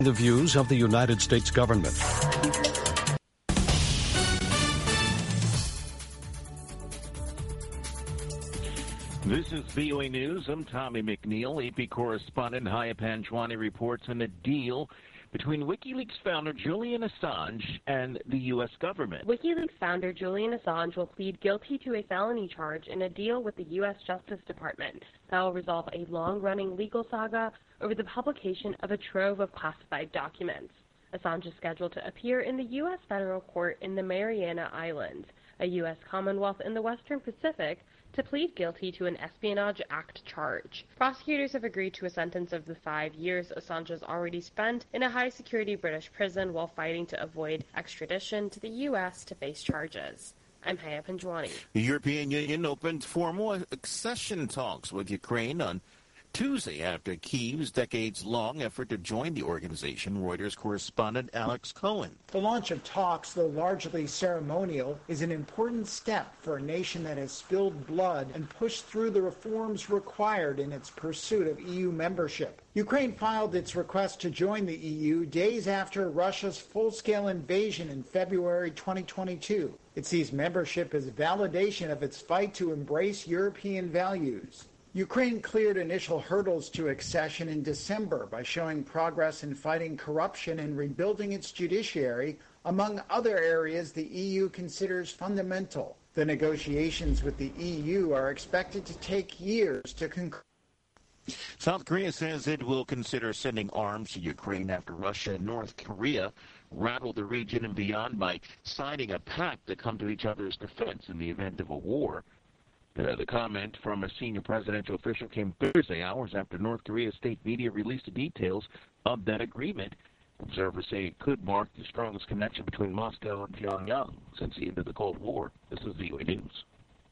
The views of the United States government. This is VOA News. I'm Tommy McNeil. AP correspondent Haya Panjwani reports on a deal between WikiLeaks founder Julian Assange and the U.S. government. WikiLeaks founder Julian Assange will plead guilty to a felony charge in a deal with the U.S. Justice Department that will resolve a long-running legal saga over the publication of a trove of classified documents. Assange is scheduled to appear in the U.S. federal court in the Mariana Islands, a U.S. Commonwealth in the Western Pacific, to plead guilty to an Espionage Act charge. Prosecutors have agreed to a sentence of the 5 years Assange has already spent in a high-security British prison while fighting to avoid extradition to the U.S. to face charges. I'm Haya Panjwani. The European Union opened formal accession talks with Ukraine on Tuesday after Kyiv's decades-long effort to join the organization, Reuters correspondent Alex Cohen. The launch of talks, though largely ceremonial, is an important step for a nation that has spilled blood and pushed through the reforms required in its pursuit of EU membership. Ukraine filed its request to join the EU days after Russia's full-scale invasion in February 2022. It sees membership as validation of its fight to embrace European values. Ukraine cleared initial hurdles to accession in December by showing progress in fighting corruption and rebuilding its judiciary, among other areas the EU considers fundamental. The negotiations with the EU are expected to take years to conclude. South Korea says it will consider sending arms to Ukraine after Russia and North Korea rattled the region and beyond by signing a pact to come to each other's defense in the event of a war. The comment from a senior presidential official came Thursday, hours after North Korea's state media released the details of that agreement. Observers say it could mark the strongest connection between Moscow and Pyongyang since the end of the Cold War. This is VOA News.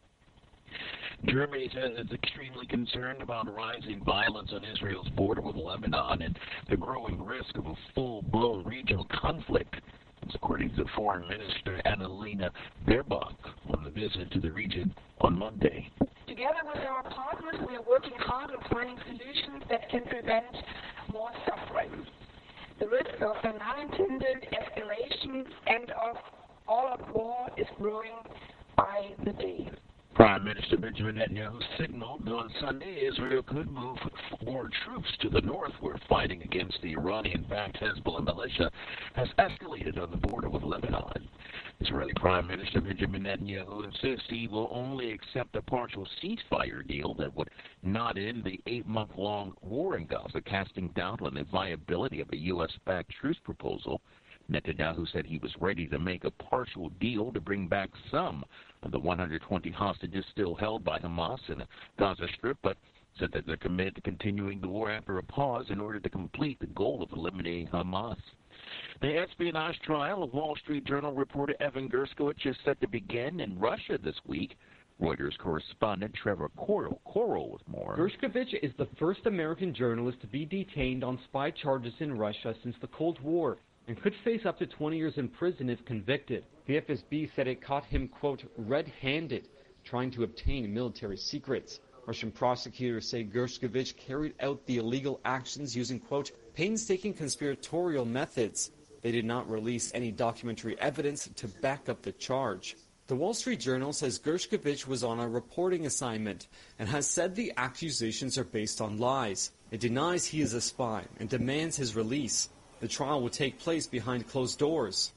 Germany says it's extremely concerned about rising violence on Israel's border with Lebanon and the growing risk of a full-blown regional conflict. That's according to Foreign Minister Annalena Baerbock on the visit to the region on Monday. Together with our partners, we are working hard on finding solutions that can prevent more suffering. The risk of an unintended escalation and of all-out war is growing by the day. Prime Minister Benjamin Netanyahu signaled on Sunday Israel could move more troops to the north, where fighting against the Iranian-backed Hezbollah militia has escalated on the border with Lebanon. Israeli Prime Minister Benjamin Netanyahu insists he will only accept a partial ceasefire deal that would not end the 8-month-long war in Gaza, casting doubt on the viability of a U.S.-backed truce proposal. Netanyahu said he was ready to make a partial deal to bring back some of the 120 hostages still held by Hamas in the Gaza Strip, but said that they're committed to continuing the war after a pause in order to complete the goal of eliminating Hamas. The espionage trial of Wall Street Journal reporter Evan Gershkovich is set to begin in Russia this week. Reuters correspondent Trevor Coral with more. Gershkovich is the first American journalist to be detained on spy charges in Russia since the Cold War, and could face up to 20 years in prison if convicted. The FSB said it caught him, quote, red-handed, trying to obtain military secrets. Russian prosecutors say Gershkovich carried out the illegal actions using, quote, painstaking conspiratorial methods. They did not release any documentary evidence to back up the charge. The Wall Street Journal says Gershkovich was on a reporting assignment and has said the accusations are based on lies. It denies he is a spy and demands his release. The trial will take place behind closed doors.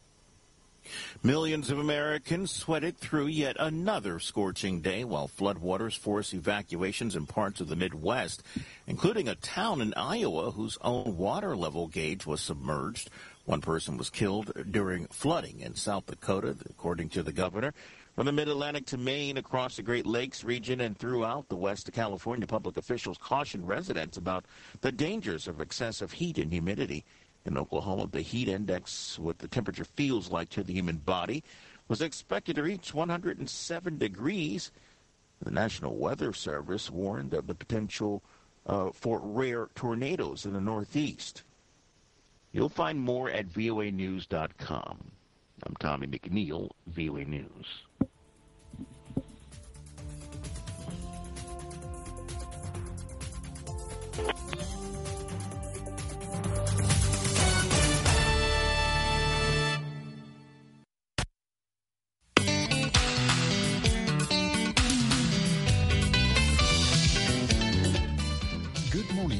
Millions of Americans sweated through yet another scorching day while floodwaters forced evacuations in parts of the Midwest, including a town in Iowa whose own water level gauge was submerged. One person was killed during flooding in South Dakota, according to the governor. From the Mid-Atlantic to Maine, across the Great Lakes region and throughout the west of California, public officials cautioned residents about the dangers of excessive heat and humidity. In Oklahoma, the heat index, what the temperature feels like to the human body, was expected to reach 107 degrees. The National Weather Service warned of the potential for rare tornadoes in the Northeast. You'll find more at voanews.com. I'm Tommy McNeil, VOA News.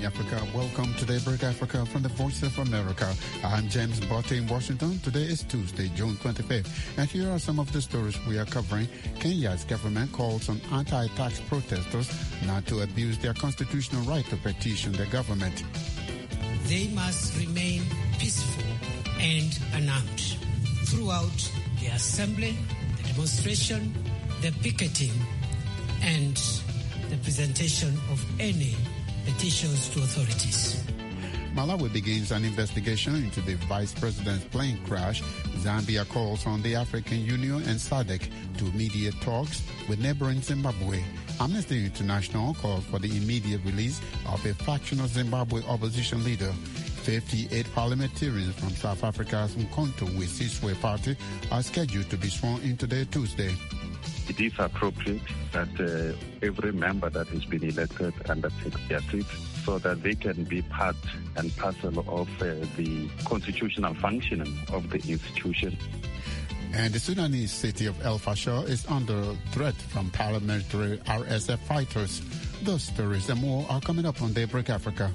morning, Africa. Welcome to Daybreak Africa from the Voice of America. I'm James Botte in Washington. Today is Tuesday, June 25th. And here are some of the stories we are covering. Kenya's government calls on anti-tax protesters not to abuse their constitutional right to petition the government. They must remain peaceful and unarmed throughout the assembly, the demonstration, the picketing, and the presentation of any petitions to authorities. Malawi begins an investigation into the vice president's plane crash. Zambia calls on the African Union and SADC to mediate talks with neighboring Zimbabwe. Amnesty International calls for the immediate release of a factional Zimbabwe opposition leader. 58 parliamentarians from South Africa's Umkhonto we Sizwe party are scheduled to be sworn in today, Tuesday. It is appropriate that every member that has been elected undertakes their seat so that they can be part and parcel of the constitutional functioning of the institution. And the Sudanese city of El Fasher is under threat from paramilitary RSF fighters. Those stories and more are coming up on Daybreak Africa.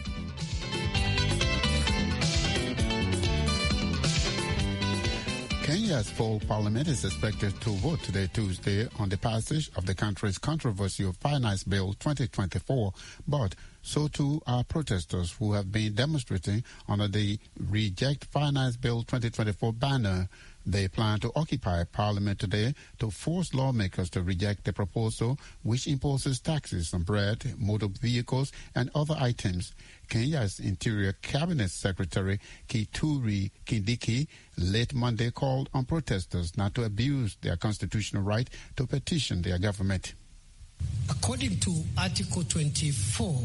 Kenya's full parliament is expected to vote today, Tuesday, on the passage of the country's controversial Finance Bill 2024, but so too are protesters who have been demonstrating under the Reject Finance Bill 2024 banner. They plan to occupy Parliament today to force lawmakers to reject the proposal, which imposes taxes on bread, motor vehicles, and other items. Kenya's Interior Cabinet Secretary Kithure Kindiki late Monday called on protesters not to abuse their constitutional right to petition their government. According to Article 24,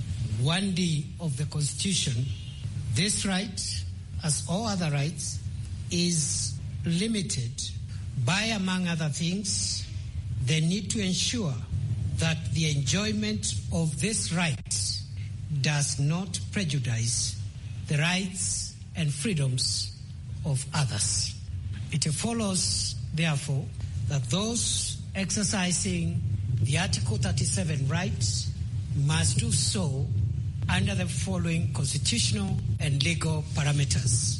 1D of the Constitution, this right, as all other rights, is limited by, among other things, the need to ensure that the enjoyment of this right does not prejudice the rights and freedoms of others. It follows, therefore, that those exercising the Article 37 rights must do so under the following constitutional and legal parameters.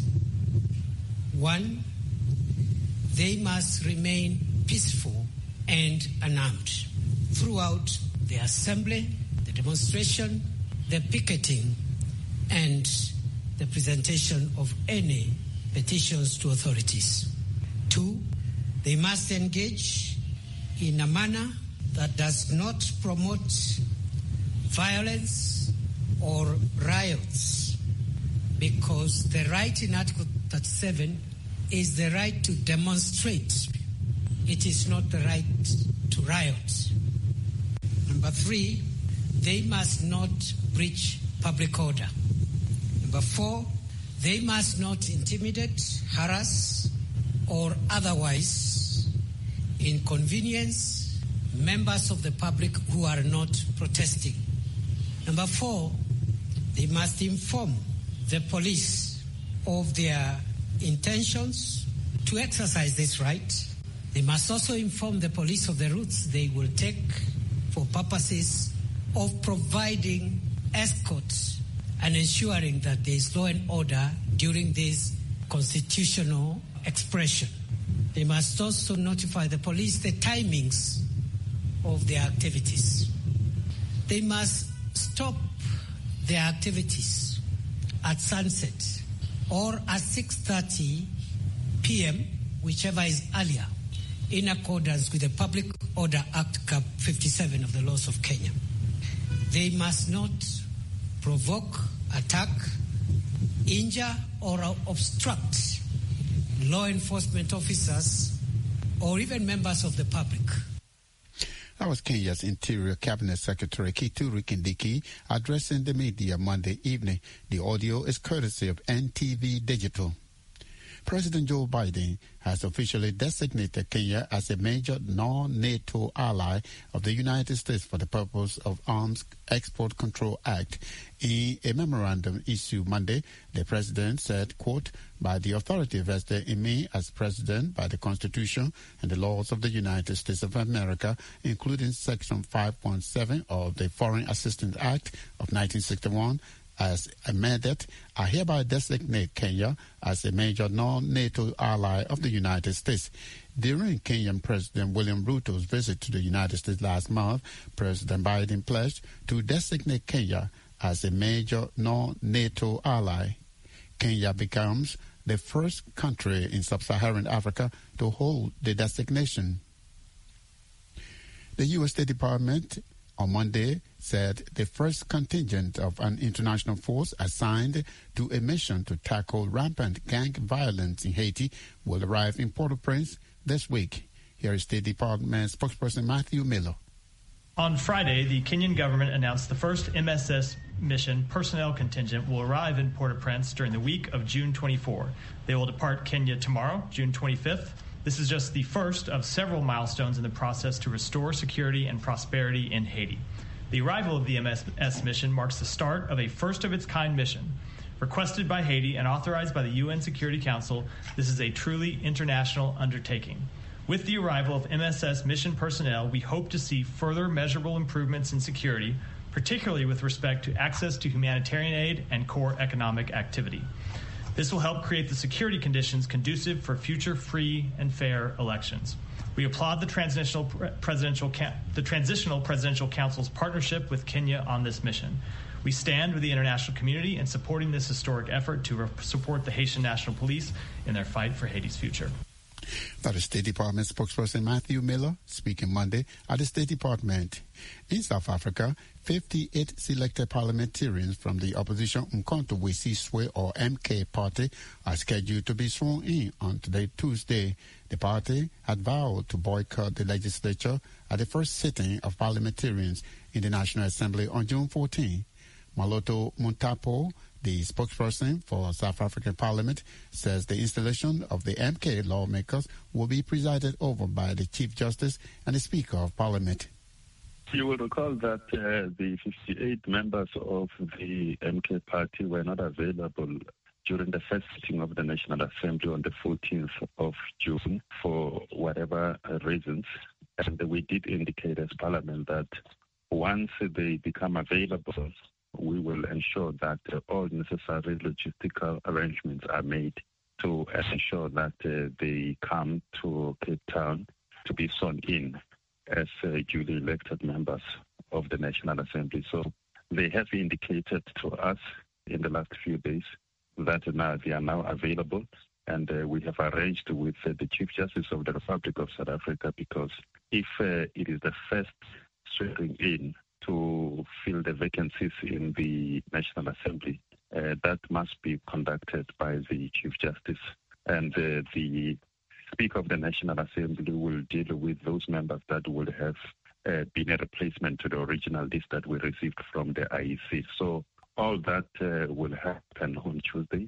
1, they must remain peaceful and unarmed throughout the assembly, the demonstration, the picketing, and the presentation of any petitions to authorities. 2, they must engage in a manner that does not promote violence or riots, because the right in Article 37 is the right to demonstrate. It is not the right to riot. Number 3, they must not breach public order. Number 4, they must not intimidate, harass, or otherwise inconvenience members of the public who are not protesting. Number 4, they must inform the police of their intentions to exercise this right. They must also inform the police of the routes they will take for purposes of providing escort and ensuring that there is law and order during this constitutional expression. They must also notify the police the timings of their activities. They must stop their activities at sunset or at 6:30 p.m., whichever is earlier, in accordance with the Public Order Act Cap 57 of the laws of Kenya. They must not provoke, attack, injure, or obstruct law enforcement officers or even members of the public. That was Kenya's Interior Cabinet Secretary Kithure Kindiki addressing the media Monday evening. The audio is courtesy of NTV Digital. President Joe Biden has officially designated Kenya as a major non-NATO ally of the United States for the purpose of Arms Export Control Act. In a memorandum issued Monday, the president said, quote, by the authority vested in me as president by the Constitution and the laws of the United States of America, including Section 5.7 of the Foreign Assistance Act of 1961, as amended, I hereby designate Kenya as a major non-NATO ally of the United States. During Kenyan President William Ruto's visit to the United States last month, President Biden pledged to designate Kenya as a major non-NATO ally. Kenya becomes the first country in sub-Saharan Africa to hold the designation. The U.S. State Department on Monday said the first contingent of an international force assigned to a mission to tackle rampant gang violence in Haiti will arrive in Port-au-Prince this week. Here is State Department spokesperson Matthew Miller. On Friday, the Kenyan government announced the first MSS mission personnel contingent will arrive in Port-au-Prince during the week of June 24. They will depart Kenya tomorrow, June 25th. This is just the first of several milestones in the process to restore security and prosperity in Haiti. The arrival of the MSS mission marks the start of a first-of-its-kind mission. Requested by Haiti and authorized by the UN Security Council, this is a truly international undertaking. With the arrival of MSS mission personnel, we hope to see further measurable improvements in security, particularly with respect to access to humanitarian aid and core economic activity. This will help create the security conditions conducive for future free and fair elections. We applaud the Transitional Presidential Council's partnership with Kenya on this mission. We stand with the international community in supporting this historic effort to support the Haitian National Police in their fight for Haiti's future. That is State Department spokesperson Matthew Miller speaking Monday at the State Department. In South Africa, 58 selected parliamentarians from the opposition Umkhonto we Sizwe or MK party are scheduled to be sworn in on today, Tuesday. The party had vowed to boycott the legislature at the first sitting of parliamentarians in the National Assembly on June 14. Maloto Muntapo, the spokesperson for South African Parliament, says the installation of the MK lawmakers will be presided over by the Chief Justice and the Speaker of Parliament. You will recall that the 58 members of the MK party were not available during the first sitting of the National Assembly on the 14th of June for whatever reasons. And we did indicate as Parliament that once they become available, we will ensure that all necessary logistical arrangements are made to ensure that they come to Cape Town to be sworn in as duly elected members of the National Assembly. So they have indicated to us in the last few days that now they are now available, and we have arranged with the Chief Justice of the Republic of South Africa, because if it is the first swearing in to fill the vacancies in the National Assembly, that must be conducted by the Chief Justice. And the Speaker of the National Assembly will deal with those members that will have been a replacement to the original list that we received from the IEC. So all that will happen on Tuesday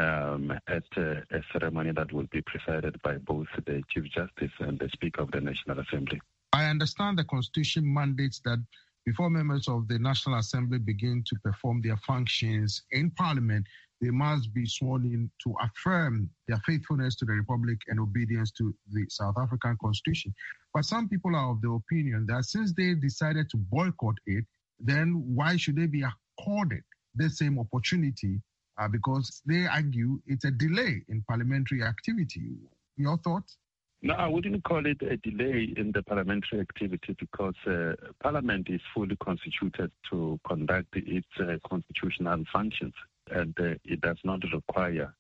at a ceremony that will be presided by both the Chief Justice and the Speaker of the National Assembly. I understand the Constitution mandates that before members of the National Assembly begin to perform their functions in Parliament, they must be sworn in to affirm their faithfulness to the Republic and obedience to the South African Constitution. But some people are of the opinion that since they decided to boycott it, then why should they be accorded the same opportunity? Because they argue it's a delay in parliamentary activity. Your thoughts? No, I wouldn't call it a delay in the parliamentary activity, because Parliament is fully constituted to conduct its constitutional functions, and it does not require.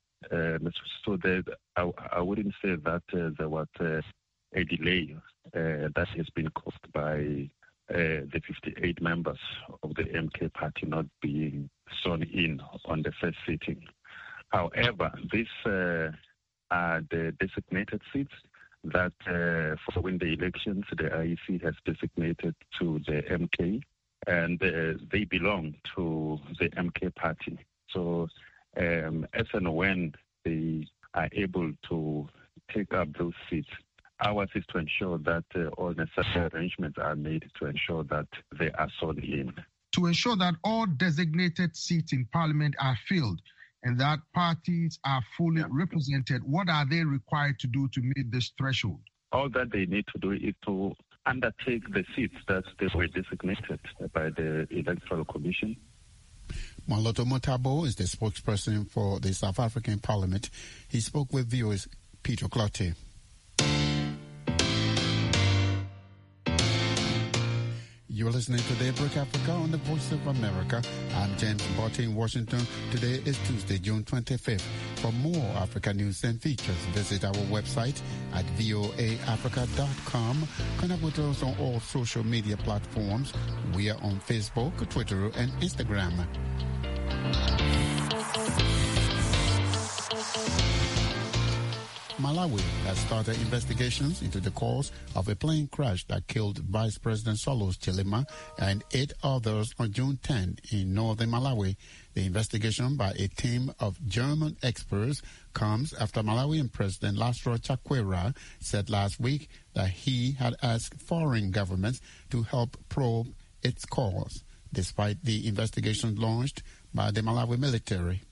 So that I wouldn't say that there was a delay that has been caused by the 58 members of the MK party not being sworn in on the first sitting. However, these are the designated seats that following the elections, the IEC has designated to the MK, and they belong to the MK party. So as and when they are able to take up those seats. Ours is to ensure that all necessary arrangements are made to ensure that they are sworn in. To ensure that all designated seats in Parliament are filled and that parties are fully represented, what are they required to do to meet this threshold? All that they need to do is to undertake the seats that they were designated by the Electoral Commission. Moloto Motabo is the spokesperson for the South African Parliament. He spoke with viewers Peter Clottey. You're listening to Daybreak Africa on the Voice of America. I'm James Botti in Washington. Today is Tuesday, June 25th. For more Africa news and features, visit our website at voaafrica.com. Connect with us on all social media platforms. We are on Facebook, Twitter, and Instagram. Malawi has started investigations into the cause of a plane crash that killed Vice President Solos Chilima and 8 others on June 10 in northern Malawi. The investigation by a team of German experts comes after Malawian President Laszlo Chakwera said last week that he had asked foreign governments to help probe its cause, despite the investigation launched by the Malawi military.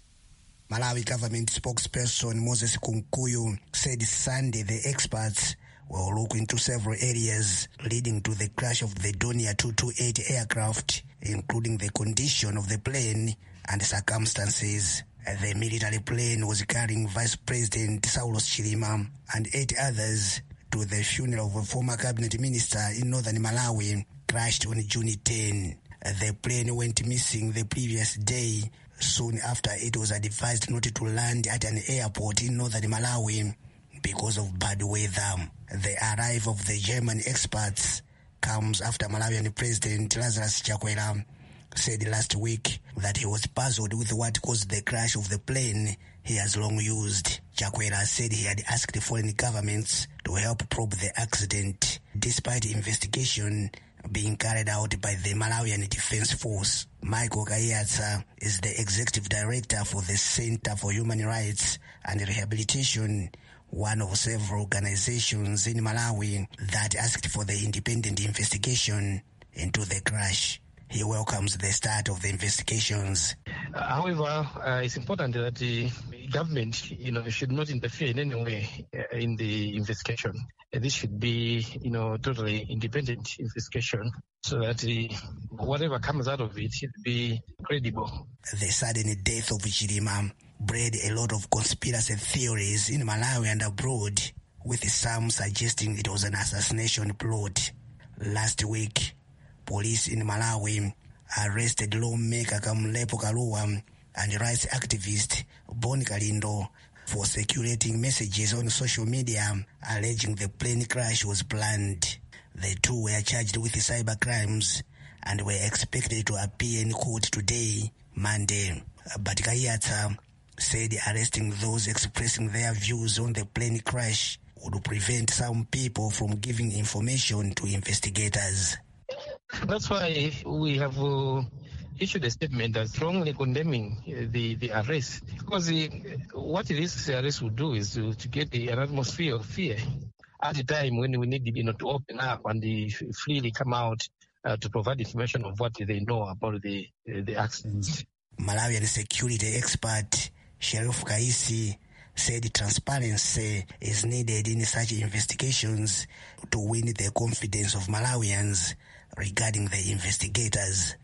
Malawi government spokesperson Moses Kunkuyu said Sunday the experts will look into several areas leading to the crash of the Donia 228 aircraft, including the condition of the plane and circumstances. The military plane was carrying Vice President Saulos Chilima and 8 others to the funeral of a former cabinet minister in northern Malawi, crashed on June 10. The plane went missing the previous day, soon after it was advised not to land at an airport in northern Malawi because of bad weather. The arrival of the German experts comes after Malawian President Lazarus Chakwera said last week that he was puzzled with what caused the crash of the plane he has long used. Chakwera said he had asked foreign governments to help probe the accident, despite investigation being carried out by the Malawian Defense Force. Michael Kayatsa is the executive director for the Center for Human Rights and Rehabilitation, one of several organizations in Malawi that asked for the independent investigation into the crash. He welcomes the start of the investigations. However, it's important that the government, should not interfere in any way in the investigation. This should be, totally independent investigation, so that whatever comes out of it should be credible. The sudden death of Chilima bred a lot of conspiracy theories in Malawi and abroad, with some suggesting it was an assassination plot. Last week, police in Malawi arrested lawmaker Kamlepo Kaluwa and rights activist Boni Kalindo for circulating messages on social media alleging the plane crash was planned. The two were charged with cyber crimes and were expected to appear in court today, Monday. But Kayatsa said arresting those expressing their views on the plane crash would prevent some people from giving information to investigators. That's why we have issued a statement strongly condemning the arrest, because what this arrest would do is to get an atmosphere of fear at a time when we need to open up and freely come out to provide information of what they know about the accidents. Malawian security expert Sheriff Kaisi said transparency is needed in such investigations to win the confidence of Malawians regarding the investigators.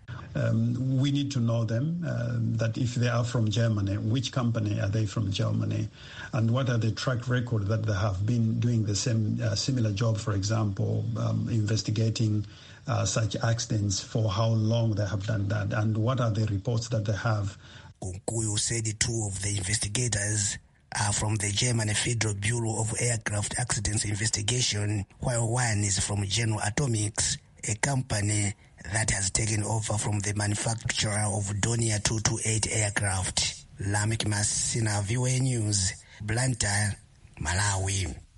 We need to know them, that if they are from Germany, which company are they from Germany, and what are the track record that they have been doing the same similar job, for example, investigating such accidents, for how long they have done that, and what are the reports that they have. Kunkuyu said 2 of the investigators are from the German Federal Bureau of Aircraft Accidents Investigation, while one is from General Atomics, a company that has taken over from the manufacturer of Donia 228 aircraft. Lamek Masina, VOA News, Blantyre, Malawi.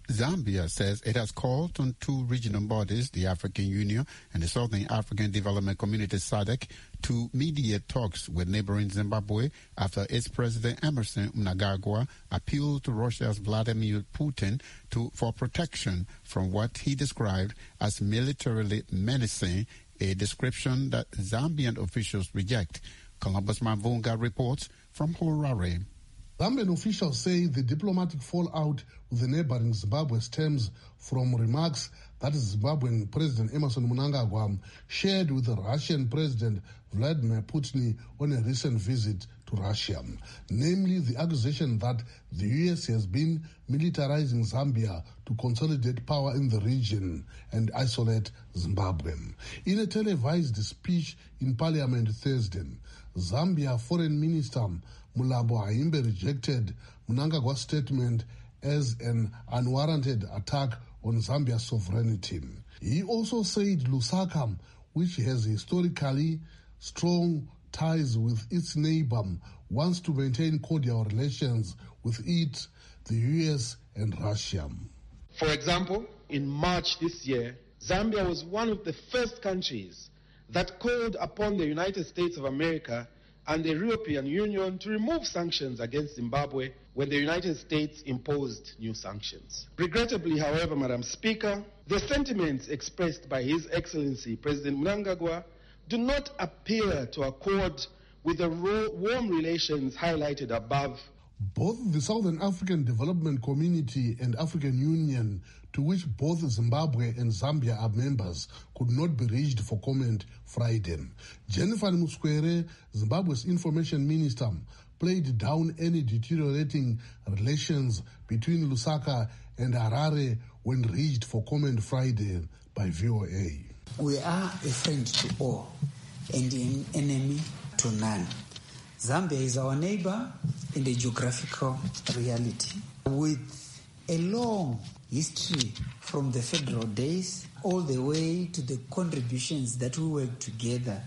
Zambia says it has called on two regional bodies, the African Union and the Southern African Development Community SADC, to mediate talks with neighboring Zimbabwe after its President Emmerson Mnangagwa appealed to Russia's Vladimir Putin for protection from what he described as militarily menacing, a description that Zambian officials reject. Columbus Mavunga reports from Harare. Zambian officials say the diplomatic fallout with the neighboring Zimbabwe stems from remarks that Zimbabwean President Emmerson Mnangagwa shared with the Russian President Vladimir Putin on a recent visit to Russia, namely the accusation that the U.S. has been militarizing Zambia to consolidate power in the region and isolate Zimbabwe. In a televised speech in Parliament Thursday, Zambia Foreign Minister Mulabo Haimbe rejected Mnangagwa's statement as an unwarranted attack on Zambia's sovereignty. He also said Lusaka, which has historically strong ties with its neighbor, wants to maintain cordial relations with it, the U.S. and Russia. For example, in March this year, Zambia was one of the first countries that called upon the United States of America and the European Union to remove sanctions against Zimbabwe when the United States imposed new sanctions. Regrettably, however, Madam Speaker, the sentiments expressed by His Excellency President Mnangagwa do not appear to accord with the warm relations highlighted above. Both the Southern African Development Community and African Union, to which both Zimbabwe and Zambia are members, could not be reached for comment Friday. Jennifer Muskwere, Zimbabwe's information minister, played down any deteriorating relations between Lusaka and Harare when reached for comment Friday by VOA. We are a friend to all and an enemy to none. Zambia is our neighbor in the geographical reality, with a long history from the federal days all the way to the contributions that we worked together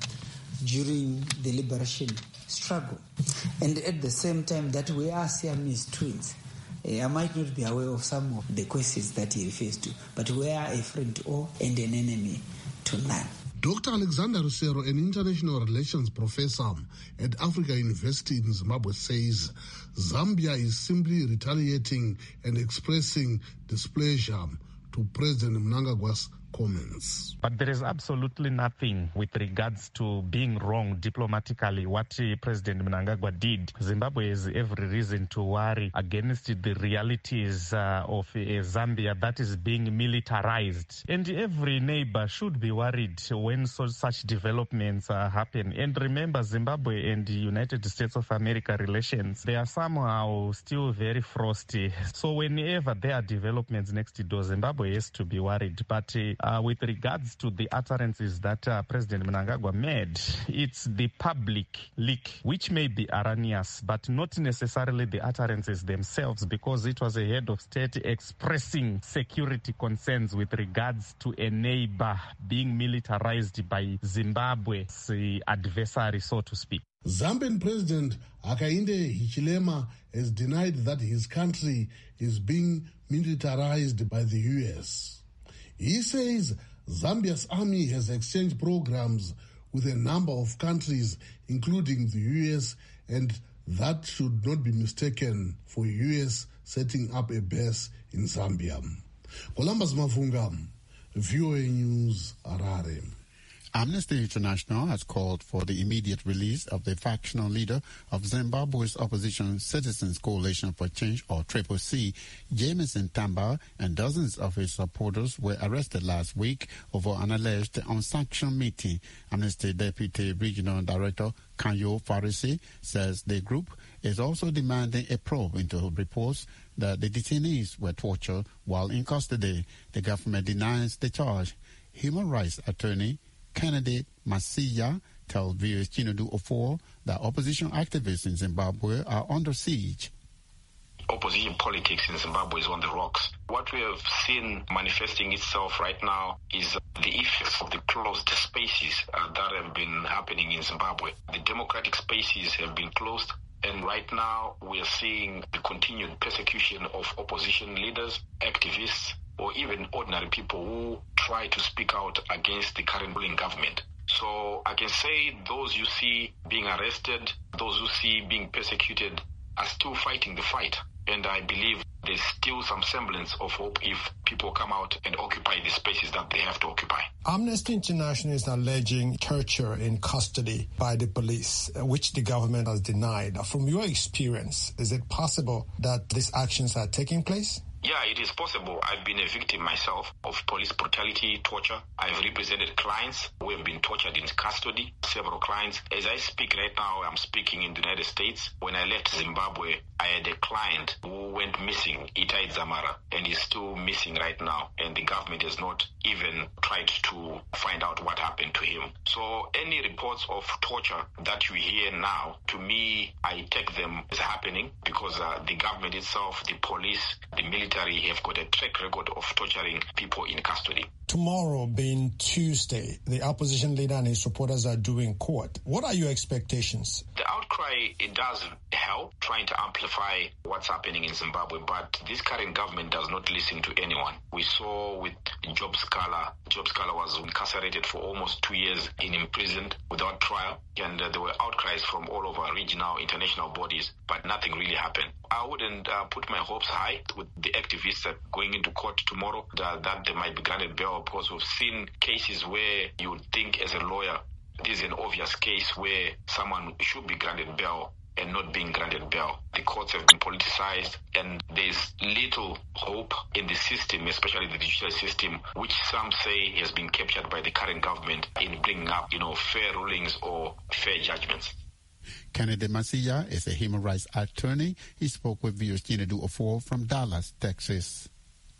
during the liberation struggle. And at the same time that we are Siamese twins. I might not be aware of some of the questions that he refers to, but we are a friend to all and an enemy to none. Dr. Alexander Rusero, an international relations professor at Africa University in Zimbabwe, says Zambia is simply retaliating and expressing displeasure to President Mnangagwa's comments. But there is absolutely nothing with regards to being wrong diplomatically what President Mnangagwa did. Zimbabwe has every reason to worry against the realities of Zambia that is being militarized. And every neighbor should be worried when such developments happen. And remember, Zimbabwe and the United States of America relations, they are somehow still very frosty. So whenever there are developments next door, Zimbabwe has to be worried. But with regards to the utterances that President Mnangagwa made, it's the public leak, which may be erroneous, but not necessarily the utterances themselves, because it was a head of state expressing security concerns with regards to a neighbor being militarized by Zimbabwe's adversary, so to speak. Zambian President Hakainde Hichilema has denied that his country is being militarized by the U.S. He says Zambia's army has exchanged programs with a number of countries, including the U.S., and that should not be mistaken for U.S. setting up a base in Zambia. Columbus Mavunga, VOA News, Harare. Amnesty International has called for the immediate release of the factional leader of Zimbabwe's opposition Citizens Coalition for Change, or CCC, James Ntamba, and dozens of his supporters were arrested last week over an alleged unsanctioned meeting. Amnesty Deputy Regional Director Kanyo Farisi says the group is also demanding a probe into reports that the detainees were tortured while in custody. The government denies the charge. Human rights attorney Kennedy Masiya tells VOA's Chinedu Ofor that opposition activists in Zimbabwe are under siege. Opposition politics in Zimbabwe is on the rocks. What we have seen manifesting itself right now is the effects of the closed spaces that have been happening in Zimbabwe. The democratic spaces have been closed. And right now, we are seeing the continued persecution of opposition leaders, activists, or even ordinary people who try to speak out against the current ruling government. So I can say those you see being arrested, those who see being persecuted are still fighting the fight. And I believe there's still some semblance of hope if people come out and occupy the spaces that they have to occupy. Amnesty International is alleging torture in custody by the police, which the government has denied. From your experience, is it possible that these actions are taking place? Yeah, it is possible. I've been a victim myself of police brutality, torture. I've represented clients who have been tortured in custody, several clients. As I speak right now, I'm speaking in the United States. When I left Zimbabwe, I had a client who went missing, Itai Zamara, and is still missing right now. And the government has not even tried to find out what happened to him. So any reports of torture that you hear now, to me, I take them as happening because the government itself, the police, the military have got a track record of torturing people in custody. Tomorrow being Tuesday, the opposition leader and his supporters are due in court. What are your expectations? The outcry, it does help trying to amplify what's happening in Zimbabwe, but this current government does not listen to anyone. We saw with Job Scala was incarcerated for almost 2 years and imprisoned without trial, and there were outcries from all over regional, international bodies, but nothing really happened. I wouldn't put my hopes high with the activists that going into court tomorrow that they might be granted bail, because we've seen cases where you would think as a lawyer, this is an obvious case where someone should be granted bail and not being granted bail. The courts have been politicized, and there's little hope in the system, especially the judicial system, which some say has been captured by the current government in bringing up, fair rulings or fair judgments. Kennedy Masiya is a human rights attorney. He spoke with viewers Chinedu Ofo from Dallas, Texas.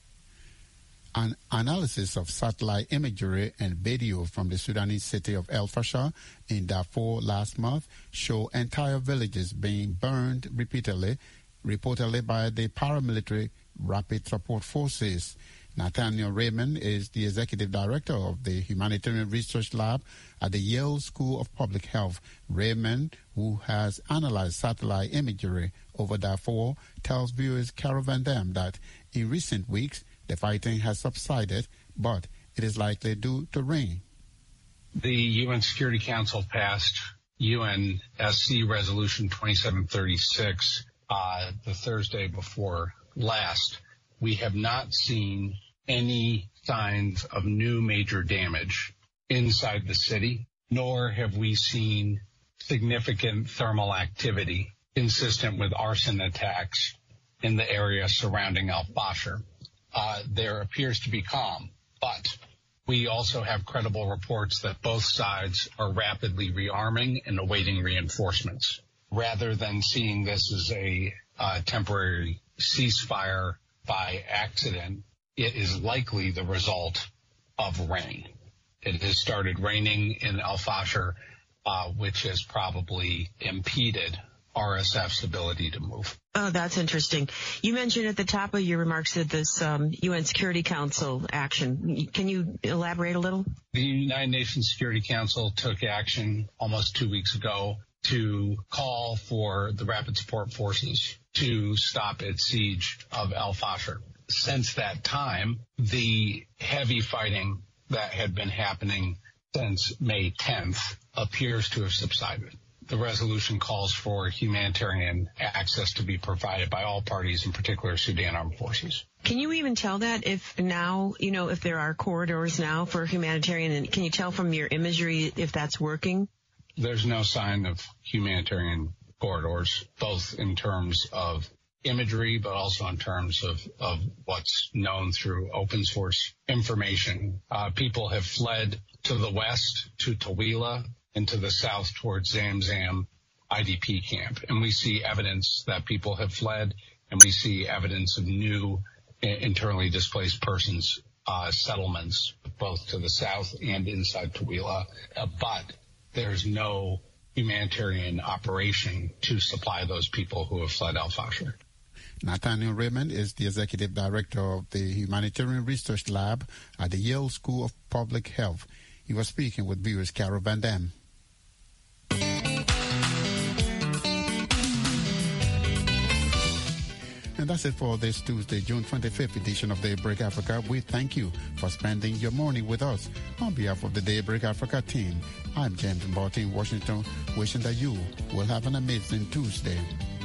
An analysis of satellite imagery and video from the Sudanese city of El Fasher in Darfur last month show entire villages being burned repeatedly, reportedly by the paramilitary Rapid Support Forces. Nathaniel Raymond is the executive director of the Humanitarian Research Lab at the Yale School of Public Health. Raymond, who has analyzed satellite imagery over Darfur, tells viewers Carol Van Dam that in recent weeks, the fighting has subsided, but it is likely due to rain. The UN Security Council passed UNSC Resolution 2736 the Thursday before last. We have not seen any signs of new major damage inside the city, nor have we seen significant thermal activity consistent with arson attacks in the area surrounding Al Fasher. There appears to be calm, but we also have credible reports that both sides are rapidly rearming and awaiting reinforcements. Rather than seeing this as a temporary ceasefire by accident, it is likely the result of rain. It has started raining in Al Fasher, which has probably impeded RSF's ability to move. Oh, that's interesting. You mentioned at the top of your remarks that this UN Security Council action. Can you elaborate a little? The United Nations Security Council took action almost 2 weeks ago to call for the Rapid Support Forces to stop its siege of Al Fasher. Since that time, the heavy fighting that had been happening since May 10th appears to have subsided. The resolution calls for humanitarian access to be provided by all parties, in particular Sudan Armed Forces. Can you even tell that if now, if there are corridors now for humanitarian, and can you tell from your imagery if that's working? There's no sign of humanitarian corridors, both in terms of imagery, but also in terms of what's known through open source information. People have fled to the west, to Tawila, and to the south towards Zamzam IDP camp. And we see evidence that people have fled, and we see evidence of new internally displaced persons settlements, both to the south and inside Tawila. But there's no humanitarian operation to supply those people who have fled Al Fasher. Nathaniel Raymond is the executive director of the Humanitarian Research Lab at the Yale School of Public Health. He was speaking with viewers Carol Van Dam. And that's it for this Tuesday, June 25th edition of Daybreak Africa. We thank you for spending your morning with us. On behalf of the Daybreak Africa team, I'm James Mbote in Washington, wishing that you will have an amazing Tuesday.